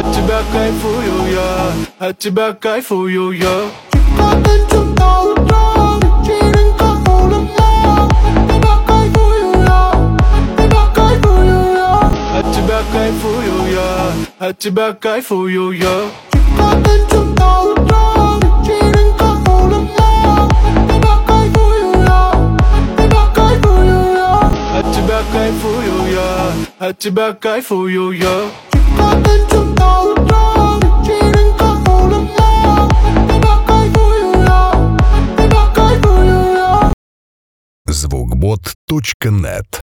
От тебя кайфую я, от тебя кайфую я. Чикатенчу до утра, вечеринка улама. От тебя кайфую я, от тебя кайфую я. От тебя кайфую я, от тебя кайфую я. Чикатенчу до утра, вечеринка улама. От тебя кайфую я, от тебя кайфую я. От тебя кайфую я, от тебя кайфую я. Чикатенчу до утра, вечеринка улама. От тебя кайфую я, от тебя кайфую я. Звукбот.нет